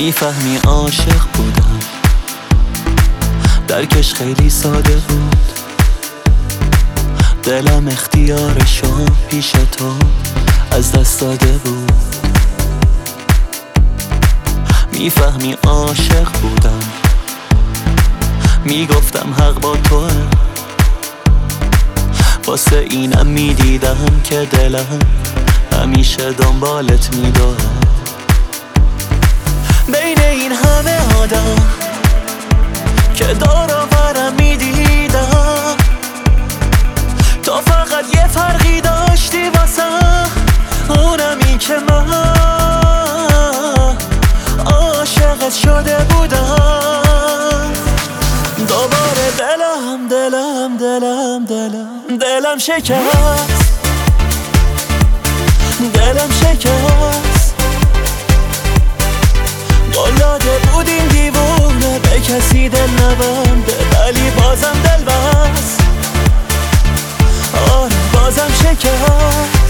میفهمی عاشق بودم، درکش خیلی ساده بود. دلم اختیارشو پیش تو از دست داده بود. میفهمی عاشق بودم، میگفتم حق با توه. واسه اینم میدیدم که دلم همیشه دنبالت میدوه. بین این همه آدم که دور و برم میدیدم، تو فقط یه فرقی داشتی واسم، اونم این که من عاشقت شده بودم. دوباره دلم شکست، دلم شکست. قلاده بودیم دیوونه، به کسی دل نبنده، ولی بازم دل بست. آره بازم شکست.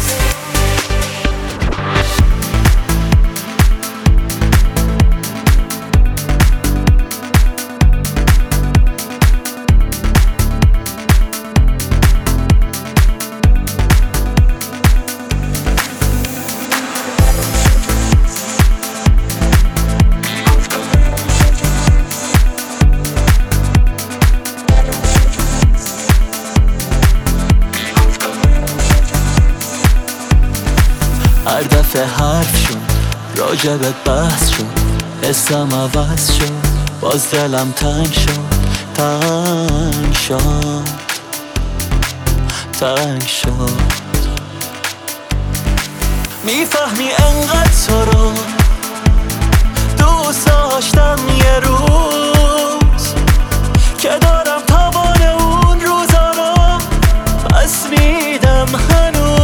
هر دفعه حرف شد، راجبت بحث شد، حسم عوض شد، باز دلم تنگ شد، تنگ شد، تنگ شد. میفهمی انقدر تو رو دوست داشتم یه روز، که دارم توان اون روزا رو پس میدم هنوز.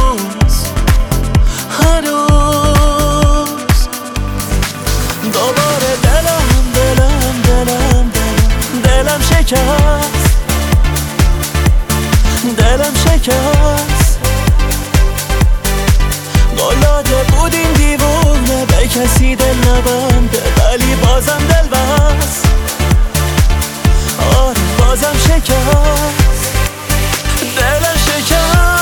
دوباره دلم شکست، دلم شکست. قلاده بودیم دیوونه، به کسی دل نبنده، ولی بازم دل بست. آره بازم شکست، دلم شکست.